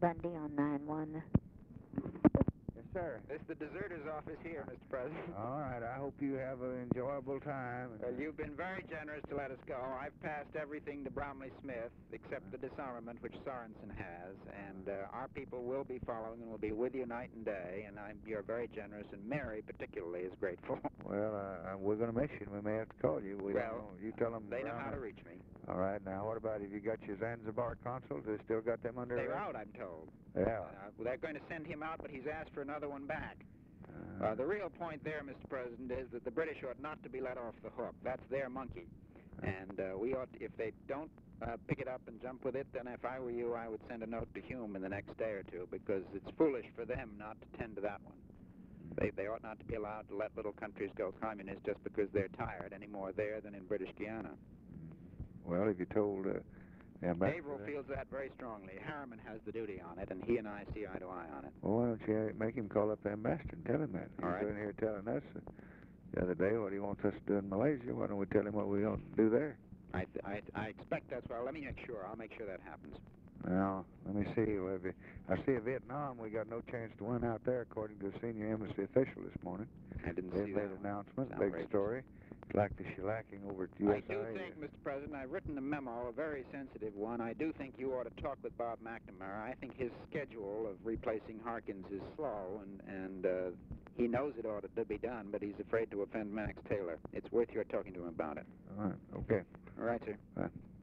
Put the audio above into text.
Bundy on 9-1. Yes, sir. This is the deserter's office here, Mr. President. All right, I hope you have an enjoyable time. Well, you've been very generous to let us go. I've passed everything to Bromley Smith, except the disarmament, which Sorensen has, and our people will be following and will be with you night and day, and you're very generous, and Mary particularly is grateful. Well, we're going to miss you. We may have to call you. We don't know. You tell them. They know how to reach me. All right, now, what about, have you got your Zanzibar consuls? They still got them under They're arrest? out, I'm told. Yeah. They're going to send him out, but he's asked for another one back. The real point there, Mr. President, is that the British ought not to be let off the hook. That's their monkey. And we ought, if they don't pick it up and jump with it, then if I were you, I would send a note to Hume in the next day or two, because it's foolish for them not to tend to that one. They ought not to be allowed to let little countries go communist just because they're tired any more there than in British Guiana. Well, if you told the ambassador... Averill feels that very strongly. Harriman has the duty on it, and he and I see eye to eye on it. Well, why don't you make him call up the ambassador and tell him that? He's right. in here telling us the other day what he wants us to do in Malaysia. Why don't we tell him what we ought to do there? I expect that's well. Let me make sure. I'll make sure that happens. Well, let me see. I see Vietnam, we got no chance to win out there, according to a senior embassy official this morning. I didn't They see made that. an announcement, It's big outrageous. story. It's like the shellacking over at USA. I do think, Mr. President, I've written a memo, a very sensitive one. I do think you ought to talk with Bob McNamara. I think his schedule of replacing Harkins is slow, and he knows it ought to be done, but he's afraid to offend Max Taylor. It's worth your talking to him about it. All right, okay. All right, sir. Bye.